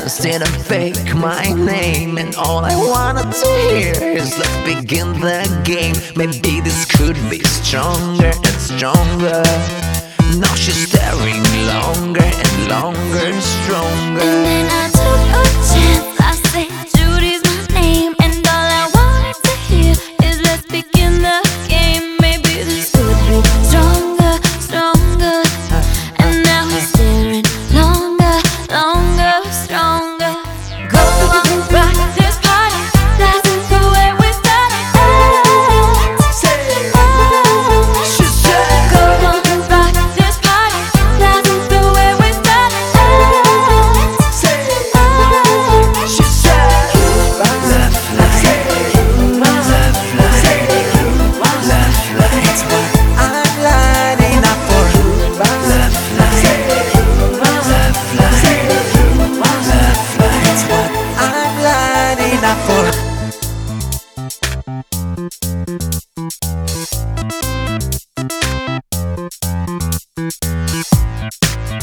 instead of fake my name. And all I wanted to hear is let's begin the game. Maybe this could be stronger and stronger. Now she's staring longer and longer, stronger. And then I took a chance, I said Judy's my name. And all I wanted to hear is let's begin the game. Maybe this could be stronger, stronger. And now he's staring longer, longer, stronger. Go on, rock this party, that's the way we started. She said, go on, rock this party, that's the way we started. she said, left light, it's what I'm lining up for. Left light, it's what I'm lining up for.